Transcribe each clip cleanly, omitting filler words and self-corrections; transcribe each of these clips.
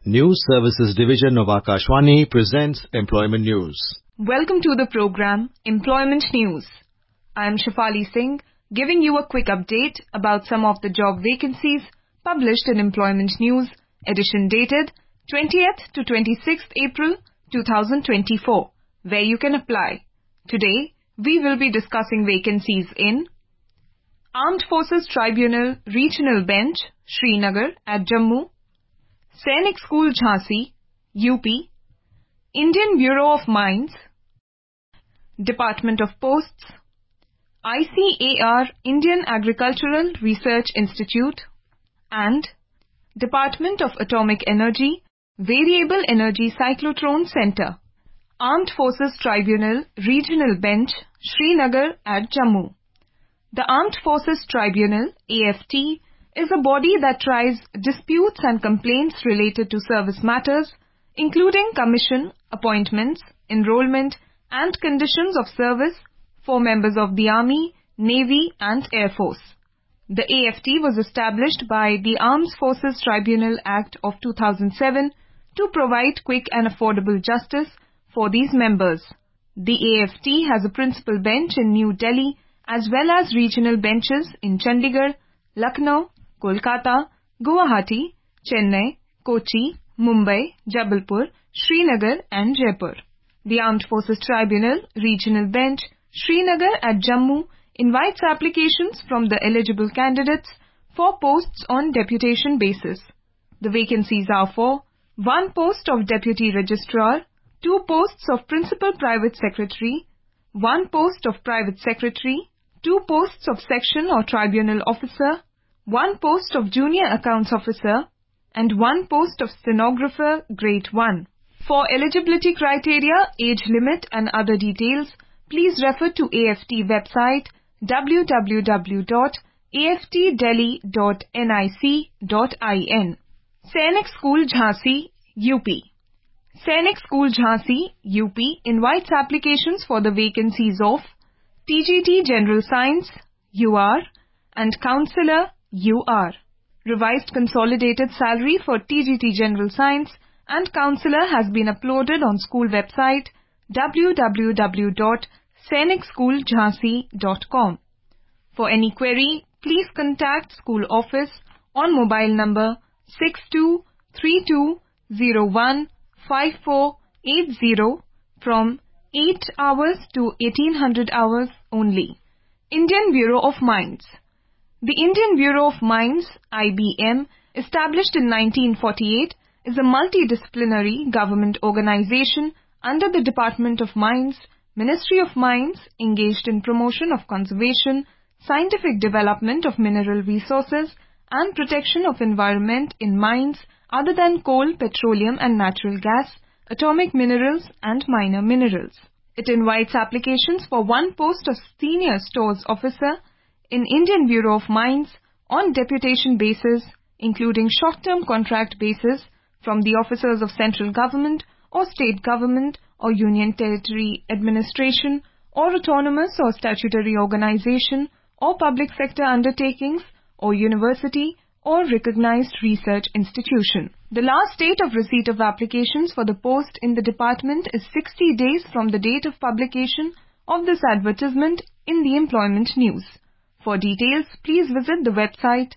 News Services Division of Akashvani presents Employment News. Welcome to the program Employment News. I am Shafali Singh, giving you a quick update about some of the job vacancies published in Employment News, edition dated 20th to 26th April 2024, where you can apply. Today, we will be discussing vacancies in Armed Forces Tribunal Regional Bench, Srinagar at Jammu, Sainik School Jhansi, UP, Indian Bureau of Mines, Department of Posts, ICAR Indian Agricultural Research Institute, and Department of Atomic Energy, Variable Energy Cyclotron Center, Armed Forces Tribunal Regional Bench, Srinagar at Jammu. The Armed Forces Tribunal, AFT, is a body that tries disputes and complaints related to service matters, including commission, appointments, enrollment, and conditions of service for members of the Army, Navy, and Air Force. The AFT was established by the Armed Forces Tribunal Act of 2007 to provide quick and affordable justice for these members. The AFT has a principal bench in New Delhi as well as regional benches in Chandigarh, Lucknow, Kolkata, Guwahati, Chennai, Kochi, Mumbai, Jabalpur, Srinagar and Jaipur. The Armed Forces Tribunal Regional Bench, Srinagar at Jammu invites applications from the eligible candidates for posts on deputation basis. The vacancies are for 1 post of Deputy Registrar, 2 posts of Principal Private Secretary, 1 post of Private Secretary, 2 posts of Section or Tribunal Officer, 1 post of Junior Accounts Officer, and 1 post of Stenographer Grade 1. For eligibility criteria, age limit and other details, please refer to AFT website www.aftdelhi.nic.in. Sainik School Jhansi, UP. Sainik School Jhansi, UP invites applications for the vacancies of TGT General Science, UR, and Counsellor, UR. Revised consolidated salary for TGT General Science and Counsellor has been uploaded on school website www.sainikschooljhansi.com. For any query, please contact school office on mobile number 6232015480 from 8 hours to 1800 hours only. Indian Bureau of Mines. The Indian Bureau of Mines, IBM, established in 1948, is a multidisciplinary government organization under the Department of Mines, Ministry of Mines, engaged in promotion of conservation, scientific development of mineral resources, and protection of environment in mines other than coal, petroleum and natural gas, atomic minerals and minor minerals. It invites applications for 1 post of Senior Stores Officer in Indian Bureau of Mines on deputation basis, including short-term contract basis from the officers of central government or state government or union territory administration or autonomous or statutory organization or public sector undertakings or university or recognized research institution. The last date of receipt of applications for the post in the department is 60 days from the date of publication of this advertisement in the Employment News. For details, please visit the website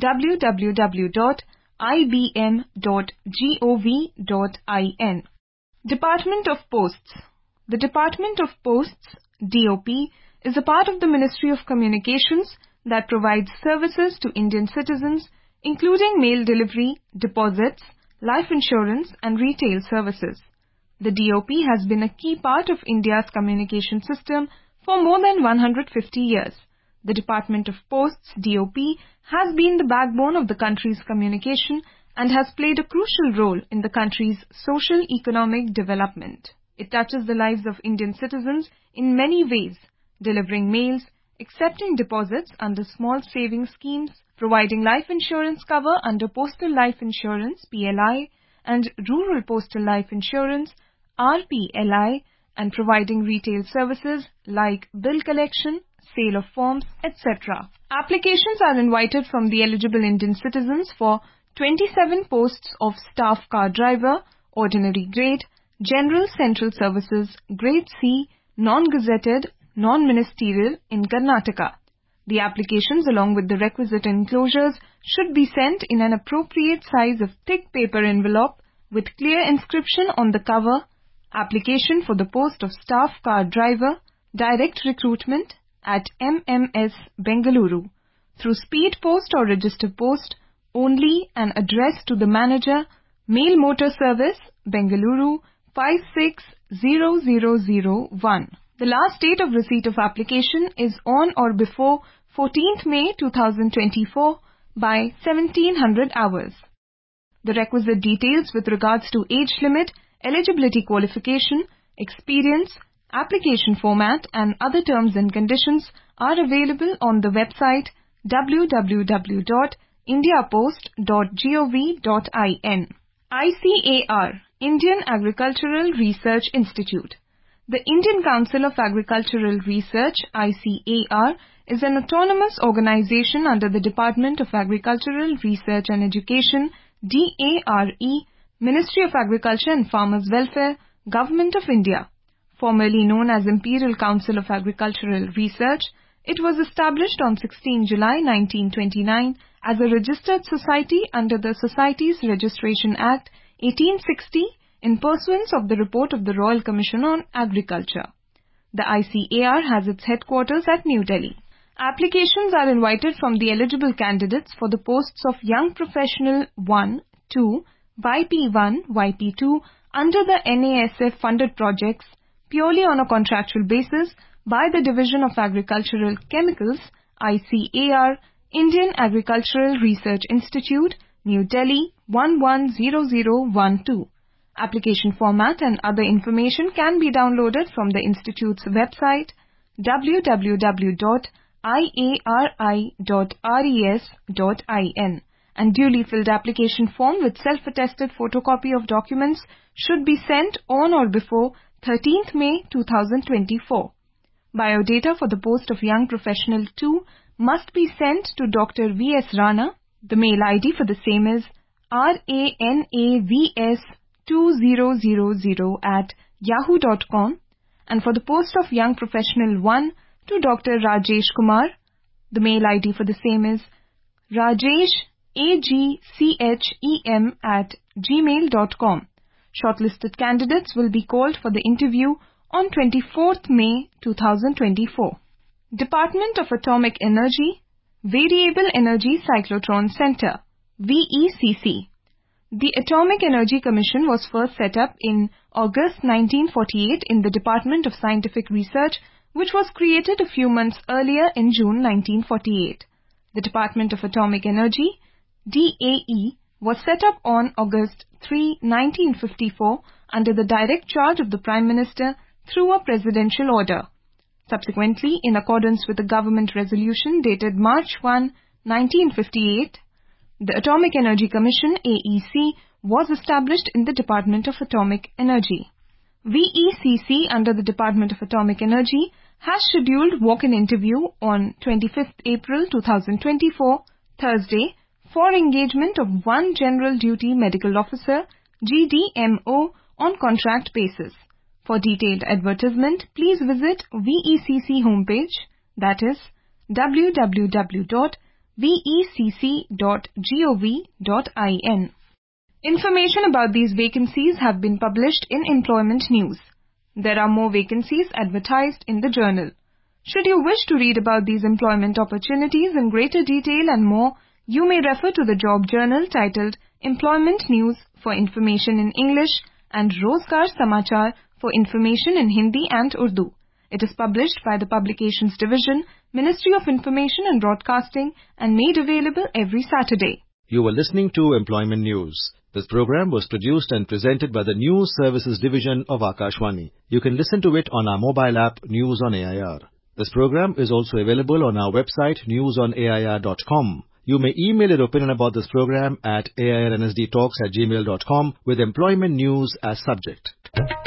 www.ibm.gov.in. Department of Posts. The Department of Posts, DOP, is a part of the Ministry of Communications that provides services to Indian citizens, including mail delivery, deposits, life insurance, and retail services. The DOP has been a key part of India's communication system for more than 150 years. The Department of Posts, DOP, has been the backbone of the country's communication and has played a crucial role in the country's social-economic development. It touches the lives of Indian citizens in many ways, delivering mails, accepting deposits under small savings schemes, providing life insurance cover under Postal Life Insurance (PLI) and Rural Postal Life Insurance (RPLI), and providing retail services like bill collection, sale of forms, etc. Applications are invited from the eligible Indian citizens for 27 posts of staff car driver, ordinary grade, general central services, grade C, non-gazetted, non-ministerial in Karnataka. The applications along with the requisite enclosures should be sent in an appropriate size of thick paper envelope with clear inscription on the cover, application for the post of staff car driver, direct recruitment at MMS Bengaluru, through speed post or register post, only, and address to the manager, Mail Motor Service, Bengaluru 560001. The last date of receipt of application is on or before 14th May 2024 by 1700 hours. The requisite details with regards to age limit, eligibility qualification, experience, application format and other terms and conditions are available on the website www.indiapost.gov.in. ICAR, Indian Agricultural Research Institute. The Indian Council of Agricultural Research, ICAR, is an autonomous organization under the Department of Agricultural Research and Education, DARE, Ministry of Agriculture and Farmers Welfare, Government of India. Formerly known as Imperial Council of Agricultural Research, it was established on 16 July 1929 as a registered society under the Societies Registration Act 1860 in pursuance of the report of the Royal Commission on Agriculture. The ICAR has its headquarters at New Delhi. Applications are invited from the eligible candidates for the posts of Young Professional 1, 2, YP1, YP2 under the NASF funded projects purely on a contractual basis by the Division of Agricultural Chemicals, ICAR, Indian Agricultural Research Institute, New Delhi 110012. Application format and other information can be downloaded from the Institute's website www.iari.res.in, and duly filled application form with self-attested photocopy of documents should be sent on or before 13th May 2024. Biodata for the post of Young Professional 2 must be sent to Dr. V.S. Rana. The mail ID for the same is ranavs2000@yahoo.com, and for the post of Young Professional 1 to Dr. Rajesh Kumar. The mail ID for the same is rajeshagchem@gmail.com. Shortlisted candidates will be called for the interview on 24th May 2024. Department of Atomic Energy, Variable Energy Cyclotron Center, VECC. The Atomic Energy Commission was first set up in August 1948 in the Department of Scientific Research, which was created a few months earlier in June 1948. The Department of Atomic Energy, DAE, was set up on August 3, 1954 under the direct charge of the Prime Minister through a presidential order. Subsequently, in accordance with a government resolution dated March 1, 1958, the Atomic Energy Commission, AEC, was established in the Department of Atomic Energy. VECC under the Department of Atomic Energy has scheduled walk-in interview on 25th April 2024, Thursday, for engagement of one General Duty Medical Officer, GDMO, on contract basis. For detailed advertisement, please visit VECC homepage, that is www.vecc.gov.in. Information about these vacancies have been published in Employment News. There are more vacancies advertised in the journal. Should you wish to read about these employment opportunities in greater detail and more, you may refer to the job journal titled Employment News for information in English and Rozgar Samachar for information in Hindi and Urdu. It is published by the Publications Division, Ministry of Information and Broadcasting, and made available every Saturday. You were listening to Employment News. This program was produced and presented by the News Services Division of Akashvani. You can listen to it on our mobile app News on AIR. This program is also available on our website newsonair.com. You may email your opinion about this program at airnsdtalks@gmail.com with employment news as subject.